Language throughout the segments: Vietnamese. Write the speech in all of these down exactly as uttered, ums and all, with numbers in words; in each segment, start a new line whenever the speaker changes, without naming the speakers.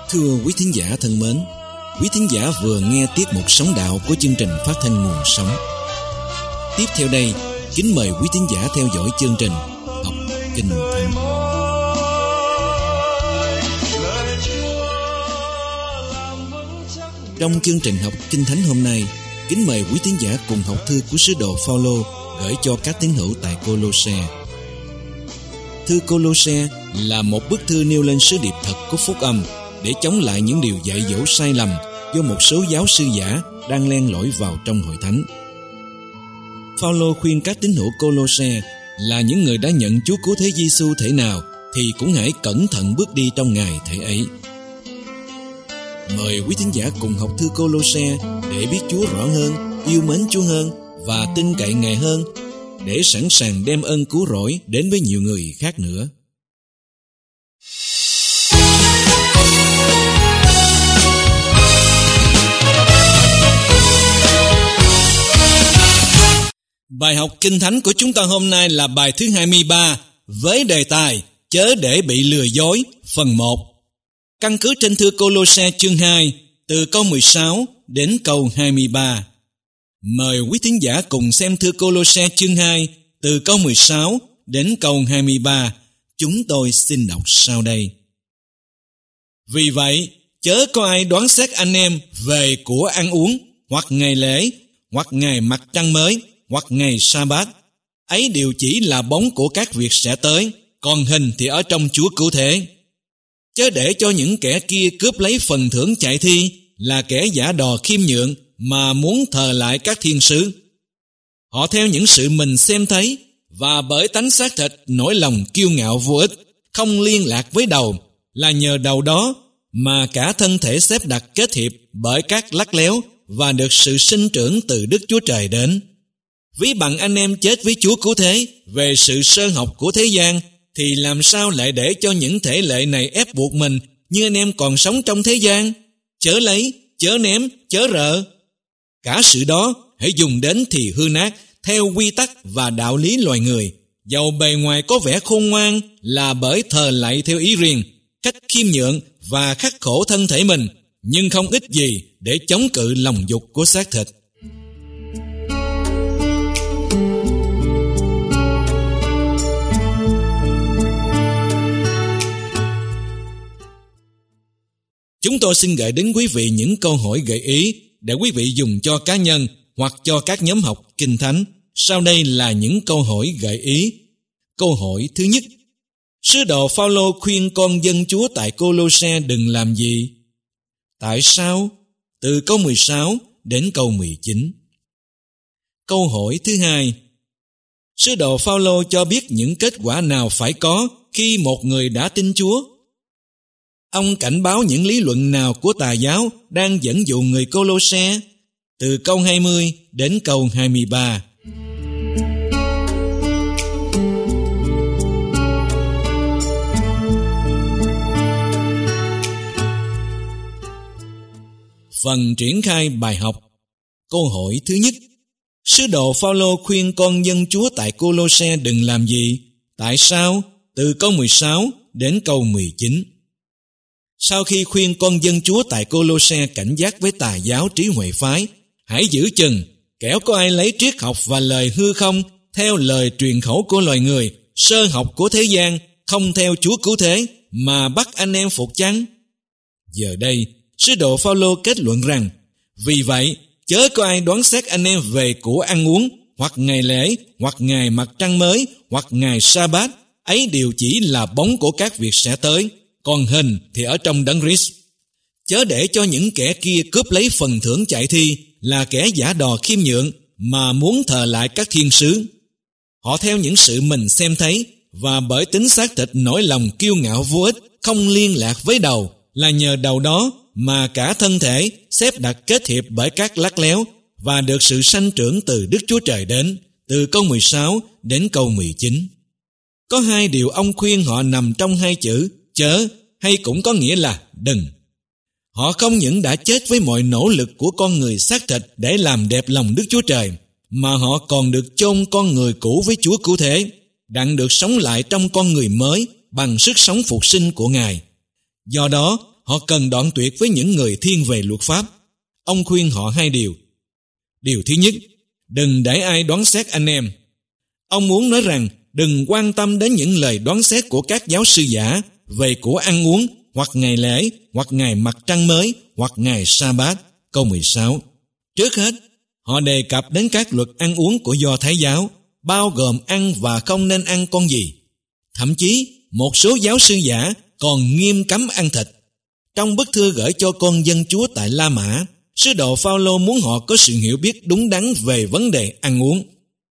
Thưa quý thính giả thân mến, quý thính giả vừa nghe tiết mục Sống Đạo của chương trình phát thanh Nguồn Sống. Tiếp theo đây, kính mời quý thính giả theo dõi chương trình Học Kinh Thánh. Trong chương trình Học Kinh Thánh hôm nay, kính mời quý thính giả cùng học thư của sứ đồ Phaolô gửi cho các tín hữu tại Cô-lô-se. Thư Cô-lô-se là một bức thư nêu lên sứ điệp thật của phúc âm để chống lại những điều dạy dỗ sai lầm do một số giáo sư giả đang len lỏi vào trong hội thánh. Phaolô khuyên các tín hữu Cô-lô-se là những người đã nhận Chúa Cứu Thế Giêsu thể nào thì cũng hãy cẩn thận bước đi trong ngày thể ấy. Mời quý thính giả cùng học thư Cô-lô-se để biết Chúa rõ hơn, yêu mến Chúa hơn và tin cậy Ngài hơn, để sẵn sàng đem ơn cứu rỗi đến với nhiều người khác nữa. Bài học Kinh Thánh của chúng ta hôm nay là bài thứ hai mươi ba với đề tài Chớ để bị lừa dối, phần một. Căn cứ trên thư Cô-lô-se chương hai, từ câu mười sáu đến câu hai mươi ba. Mời quý thính giả cùng xem thư Cô-lô-se chương hai, từ câu mười sáu đến câu hai mươi ba. Chúng tôi xin đọc sau đây. Vì vậy, chớ có ai đoán xét anh em về của ăn uống, hoặc ngày lễ, hoặc ngày mặt trăng mới, hoặc ngày sa-bát. Ấy đều chỉ là bóng của các việc sẽ tới, còn hình thì ở trong Chúa Cứu Thế. Chớ để cho những kẻ kia cướp lấy phần thưởng chạy thi, là kẻ giả đò khiêm nhượng mà muốn thờ lại các thiên sứ. Họ theo những sự mình xem thấy, và bởi tánh xác thịt nỗi lòng kiêu ngạo vô ích, không liên lạc với đầu, là nhờ đầu đó mà cả thân thể xếp đặt kết hiệp bởi các lắt léo và được sự sinh trưởng từ Đức Chúa Trời đến. Ví bằng anh em chết với Chúa Cứu Thế về sự sơ học của thế gian, thì làm sao lại để cho những thể lệ này ép buộc mình như anh em còn sống trong thế gian? Chớ lấy, chớ ném, chớ rợ. Cả sự đó hãy dùng đến thì hư nát theo quy tắc và đạo lý loài người, dầu bề ngoài có vẻ khôn ngoan là bởi thờ lạy theo ý riêng, cách khiêm nhượng và khắc khổ thân thể mình, nhưng không ích gì để chống cự lòng dục của xác thịt. Chúng tôi xin gửi đến quý vị những câu hỏi gợi ý để quý vị dùng cho cá nhân hoặc cho các nhóm học Kinh Thánh. Sau đây là những câu hỏi gợi ý. Câu hỏi thứ nhất: Sứ đồ Phaolô khuyên con dân Chúa tại Cô-lô-se đừng làm gì? Tại sao? Từ câu mười sáu đến câu mười chín. Câu hỏi thứ hai: Sứ đồ Phaolô cho biết những kết quả nào phải có khi một người đã tin Chúa? Ông cảnh báo những lý luận nào của tà giáo đang dẫn dụ người Cô-lô-se? Từ câu hai mươi đến câu hai mươi ba. Phần triển khai bài học. Câu hỏi thứ nhất: Sứ đồ Phaolô khuyên con dân Chúa tại Cô-lô-se đừng làm gì? Tại sao? Từ câu mười sáu đến câu mười chín. Sau khi khuyên con dân Chúa tại Cô-lô-se cảnh giác với tà giáo trí huệ phái, hãy giữ chừng, kẻo có ai lấy triết học và lời hư không theo lời truyền khẩu của loài người, sơ học của thế gian, không theo Chúa Cứu Thế, mà bắt anh em phục chăng? Giờ đây, sứ đồ Phaolô kết luận rằng, vì vậy, chớ có ai đoán xét anh em về của ăn uống, hoặc ngày lễ, hoặc ngày mặt trăng mới, hoặc ngày sa-bát. Ấy đều chỉ là bóng của các việc sẽ tới, còn hình thì ở trong Đấng Christ. Chớ để cho những kẻ kia cướp lấy phần thưởng chạy thi, là kẻ giả đò khiêm nhượng mà muốn thờ lại các thiên sứ. Họ theo những sự mình xem thấy, và bởi tính xác thịt nỗi lòng kiêu ngạo vô ích, không liên lạc với đầu, là nhờ đầu đó mà cả thân thể xếp đặt kết hiệp bởi các lắt léo và được sự sanh trưởng từ Đức Chúa Trời đến. Từ câu mười sáu đến câu mười chín. Có hai điều ông khuyên họ nằm trong hai chữ chớ, hay cũng có nghĩa là đừng. Họ không những đã chết với mọi nỗ lực của con người xác thịt để làm đẹp lòng Đức Chúa Trời, mà họ còn được chôn con người cũ với Chúa Cứu Thế, đặng được sống lại trong con người mới bằng sức sống phục sinh của Ngài. Do đó, họ cần đoạn tuyệt với những người thiên về luật pháp. Ông khuyên họ hai điều. Điều thứ nhất, đừng để ai đoán xét anh em. Ông muốn nói rằng đừng quan tâm đến những lời đoán xét của các giáo sư giả về của ăn uống, hoặc ngày lễ, hoặc ngày mặt trăng mới, hoặc ngày sa-bát. Câu mười sáu. Trước hết, họ đề cập đến các luật ăn uống của Do Thái giáo, bao gồm ăn và không nên ăn con gì. Thậm chí, một số giáo sư giả còn nghiêm cấm ăn thịt. Trong bức thư gửi cho con dân Chúa tại La Mã, sứ đồ Phao-lô muốn họ có sự hiểu biết đúng đắn về vấn đề ăn uống.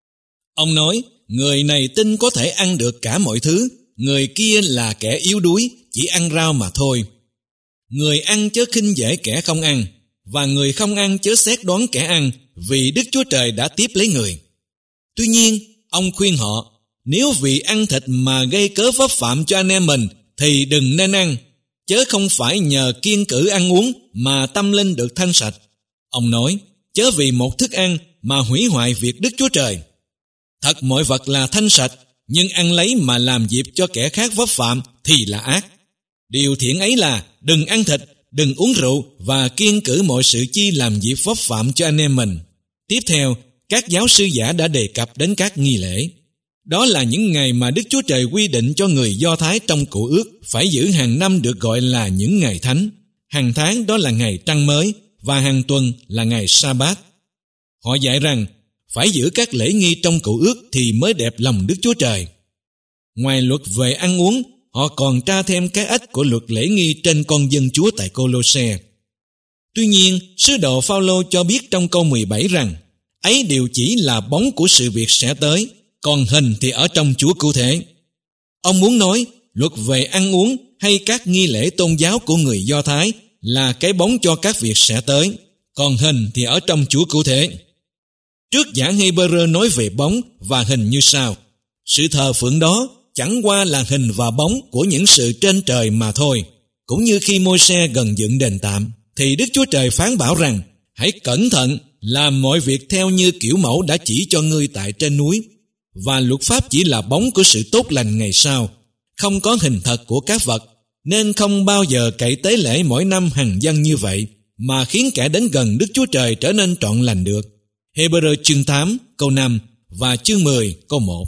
Ông nói, người này tin có thể ăn được cả mọi thứ, người kia là kẻ yếu đuối, chỉ ăn rau mà thôi. Người ăn chớ khinh dễ kẻ không ăn, và người không ăn chớ xét đoán kẻ ăn, vì Đức Chúa Trời đã tiếp lấy người. Tuy nhiên, ông khuyên họ, nếu vì ăn thịt mà gây cớ vấp phạm cho anh em mình, thì đừng nên ăn, chớ không phải nhờ kiêng cữ ăn uống mà tâm linh được thanh sạch. Ông nói, chớ vì một thức ăn mà hủy hoại việc Đức Chúa Trời. Thật mọi vật là thanh sạch, nhưng ăn lấy mà làm dịp cho kẻ khác vấp phạm thì là ác. Điều thiện ấy là đừng ăn thịt, đừng uống rượu và kiêng cữ mọi sự chi làm dịp vấp phạm cho anh em mình. Tiếp theo, các giáo sư giả đã đề cập đến các nghi lễ. Đó là những ngày mà Đức Chúa Trời quy định cho người Do Thái trong Cựu Ước phải giữ hàng năm, được gọi là những ngày thánh. Hàng tháng đó là ngày trăng mới, và hàng tuần là ngày sa-bát. Họ dạy rằng phải giữ các lễ nghi trong Cựu Ước thì mới đẹp lòng Đức Chúa Trời. Ngoài luật về ăn uống, họ còn tra thêm cái ách của luật lễ nghi trên con dân Chúa tại Cô-lô-se. Tuy nhiên, sứ đồ Phao-lô cho biết trong câu mười bảy rằng ấy đều chỉ là bóng của sự việc sẽ tới, còn hình thì ở trong Chúa cứu thế. Ông muốn nói luật về ăn uống hay các nghi lễ tôn giáo của người Do Thái là cái bóng cho các việc sẽ tới, còn hình thì ở trong Chúa cứu thế. Trước giảng Hebrew nói về bóng và hình như sau: sự thờ phượng đó chẳng qua là hình và bóng của những sự trên trời mà thôi. Cũng như khi Môi-se gần dựng đền tạm, thì Đức Chúa Trời phán bảo rằng hãy cẩn thận làm mọi việc theo như kiểu mẫu đã chỉ cho ngươi tại trên núi. Và luật pháp chỉ là bóng của sự tốt lành ngày sau, không có hình thật của các vật, nên không bao giờ cậy tế lễ mỗi năm hằng dâng như vậy mà khiến kẻ đến gần Đức Chúa Trời trở nên trọn lành được. Hebrew chương tám câu năm và chương mười câu một.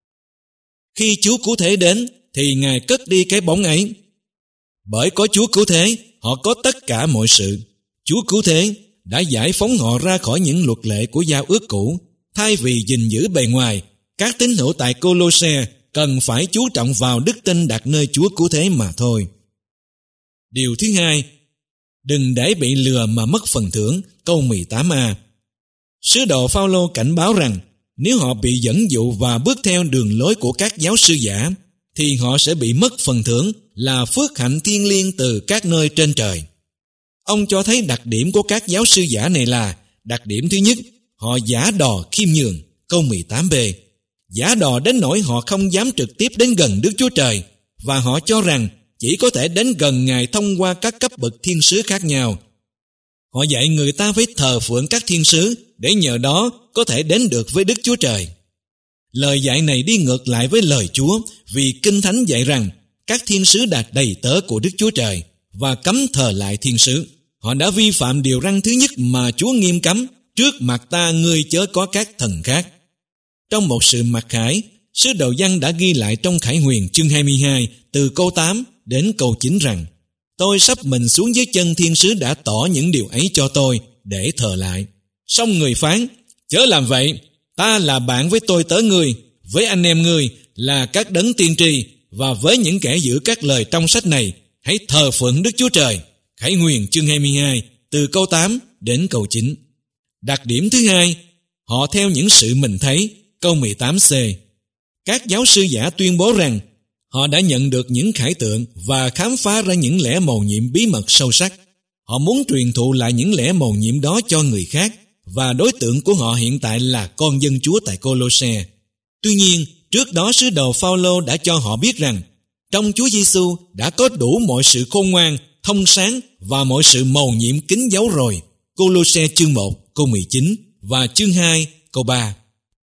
Khi Chúa cứu thế đến thì Ngài cất đi cái bóng ấy. Bởi có Chúa cứu thế, họ có tất cả mọi sự. Chúa cứu thế đã giải phóng họ ra khỏi những luật lệ của giao ước cũ. Thay vì gìn giữ bề ngoài, các tín hữu tại Cô-lô-se cần phải chú trọng vào đức tin đặt nơi Chúa cứu thế mà thôi. Điều thứ hai, đừng để bị lừa mà mất phần thưởng. Câu mười tám a. Sứ đồ Phao-lô cảnh báo rằng nếu họ bị dẫn dụ và bước theo đường lối của các giáo sư giả, thì họ sẽ bị mất phần thưởng là phước hạnh thiêng liêng từ các nơi trên trời. Ông cho thấy đặc điểm của các giáo sư giả này là: đặc điểm thứ nhất, họ giả đò khiêm nhường. Câu mười tám b. Giả đò đến nỗi họ không dám trực tiếp đến gần Đức Chúa Trời, và họ cho rằng chỉ có thể đến gần Ngài thông qua các cấp bậc thiên sứ khác nhau. Họ dạy người ta phải thờ phượng các thiên sứ để nhờ đó có thể đến được với Đức Chúa Trời. Lời dạy này đi ngược lại với lời Chúa, vì Kinh Thánh dạy rằng các thiên sứ là đầy tớ của Đức Chúa Trời và cấm thờ lại thiên sứ. Họ đã vi phạm điều răn thứ nhất mà Chúa nghiêm cấm: trước mặt ta ngươi chớ có các thần khác. Trong một sự mặc khải, sứ đồ Giăng đã ghi lại trong Khải Huyền chương hai mươi hai từ câu tám đến câu chín rằng: tôi sắp mình xuống dưới chân thiên sứ đã tỏ những điều ấy cho tôi để thờ lại. Song người phán: chớ làm vậy, ta là bạn với tôi tớ ngươi, với anh em ngươi là các đấng tiên tri, và với những kẻ giữ các lời trong sách này, hãy thờ phượng Đức Chúa Trời. Khải Huyền chương hai mươi hai từ câu tám đến câu chín. Đặc điểm thứ hai, họ theo những sự mình thấy. Câu mười tám c. Các giáo sư giả tuyên bố rằng họ đã nhận được những khải tượng và khám phá ra những lẽ mầu nhiệm bí mật sâu sắc. Họ muốn truyền thụ lại những lẽ mầu nhiệm đó cho người khác, và đối tượng của họ hiện tại là con dân Chúa tại Cô-lô-se. Tuy nhiên, trước đó sứ đồ Phao-lô đã cho họ biết rằng trong Chúa Giêsu đã có đủ mọi sự khôn ngoan, thông sáng và mọi sự mầu nhiệm kín dấu rồi. Cô-lô-se chương một câu mười chín và chương hai câu ba.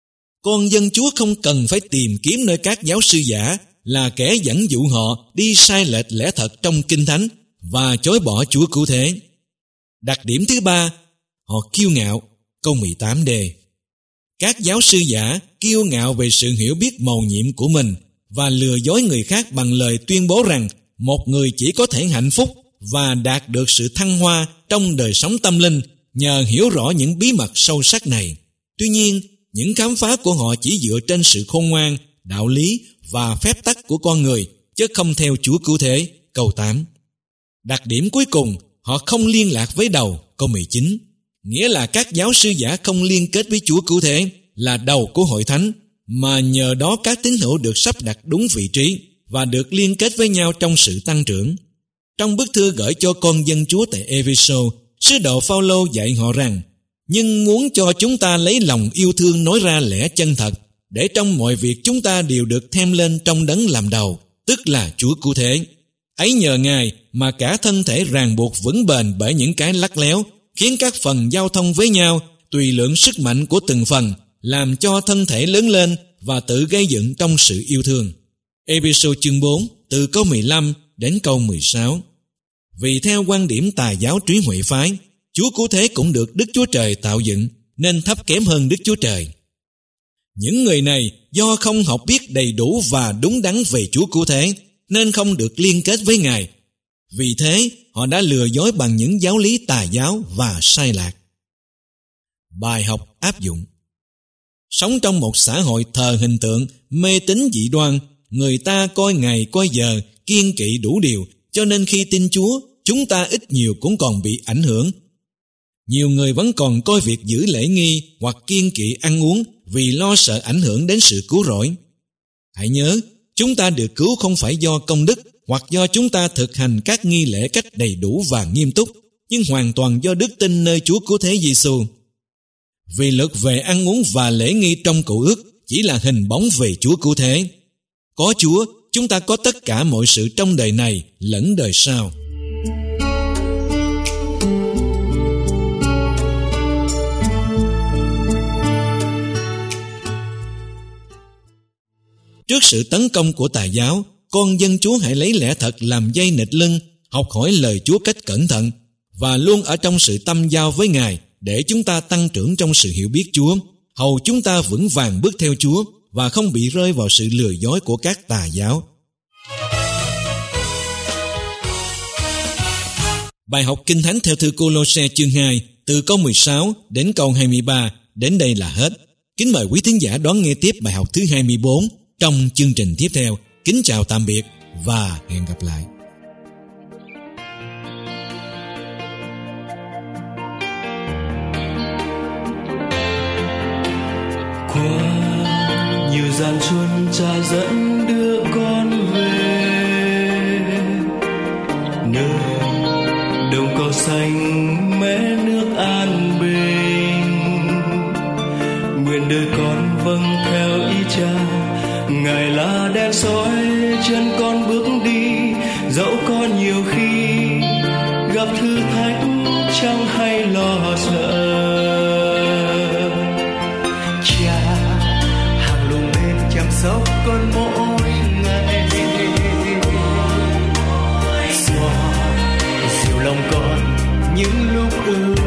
Con dân Chúa không cần phải tìm kiếm nơi các giáo sư giả là kẻ dẫn dụ họ đi sai lệch lẽ thật trong Kinh Thánh và chối bỏ Chúa Cứu Thế. Đặc điểm thứ ba, họ kiêu ngạo, câu mười tám D. Các giáo sư giả kiêu ngạo về sự hiểu biết mầu nhiệm của mình và lừa dối người khác bằng lời tuyên bố rằng một người chỉ có thể hạnh phúc và đạt được sự thăng hoa trong đời sống tâm linh nhờ hiểu rõ những bí mật sâu sắc này. Tuy nhiên, những khám phá của họ chỉ dựa trên sự khôn ngoan, đạo lý và phép tắc của con người, chứ không theo Chúa Cứu Thế, câu tám. Đặc điểm cuối cùng, họ không liên lạc với đầu, câu mười chín. Nghĩa là các giáo sư giả không liên kết với Chúa Cứu Thế là đầu của hội thánh, mà nhờ đó các tín hữu được sắp đặt đúng vị trí và được liên kết với nhau trong sự tăng trưởng. Trong bức thư gửi cho con dân Chúa tại Epheso, sứ đồ Phao-lô dạy họ rằng: nhưng muốn cho chúng ta lấy lòng yêu thương nói ra lẽ chân thật, để trong mọi việc chúng ta đều được thêm lên trong đấng làm đầu, tức là Chúa Cứu Thế. Ấy nhờ Ngài mà cả thân thể ràng buộc vững bền bởi những cái lắt léo, khiến các phần giao thông với nhau tùy lượng sức mạnh của từng phần, làm cho thân thể lớn lên và tự gây dựng trong sự yêu thương. Epheso chương bốn, từ câu mười lăm đến câu mười sáu. Vì theo quan điểm tà giáo trí huệ phái, Chúa Cứu Thế cũng được Đức Chúa Trời tạo dựng, nên thấp kém hơn Đức Chúa Trời. Những người này do không học biết đầy đủ và đúng đắn về Chúa Cứu Thế, nên không được liên kết với Ngài. Vì thế, họ đã lừa dối bằng những giáo lý tà giáo và sai lạc. Bài học áp dụng. Sống trong một xã hội thờ hình tượng, mê tín dị đoan, người ta coi ngày coi giờ, kiêng kỵ đủ điều, cho nên khi tin Chúa, chúng ta ít nhiều cũng còn bị ảnh hưởng. Nhiều người vẫn còn coi việc giữ lễ nghi hoặc kiêng kỵ ăn uống vì lo sợ ảnh hưởng đến sự cứu rỗi. Hãy nhớ, chúng ta được cứu không phải do công đức hoặc do chúng ta thực hành các nghi lễ cách đầy đủ và nghiêm túc, nhưng hoàn toàn do đức tin nơi Chúa Cứu Thế Giêsu. Vì luật về ăn uống và lễ nghi trong Cựu Ước chỉ là hình bóng về Chúa Cứu Thế. Có Chúa, chúng ta có tất cả mọi sự trong đời này lẫn đời sau. Trước sự tấn công của tà giáo, con dân Chúa hãy lấy lẽ thật làm dây nịt lưng, học hỏi lời Chúa cách cẩn thận và luôn ở trong sự tâm giao với Ngài để chúng ta tăng trưởng trong sự hiểu biết Chúa, hầu chúng ta vững vàng bước theo Chúa và không bị rơi vào sự lừa dối của các tà giáo. Bài học Kinh Thánh theo thư Cô-lô-se chương hai, từ câu mười sáu đến câu hai mươi ba, đến đây là hết. Kính mời quý thính giả đón nghe tiếp bài học thứ hai mươi bốn trong chương trình tiếp theo. Kính chào tạm biệt và hẹn gặp lại.
Qua nhiều gian truân Cha dẫn đưa con về nơi đồng cỏ xanh mé nước an bình. Nguyện đời con vâng theo ý Cha, Ngài là đèn soi chân con bước đi, dẫu có nhiều khi gặp thử thách chẳng hay lo sợ. Cha hàng luôn bên chăm sóc con mỗi ngày, xoa dịu lòng con những lúc ưu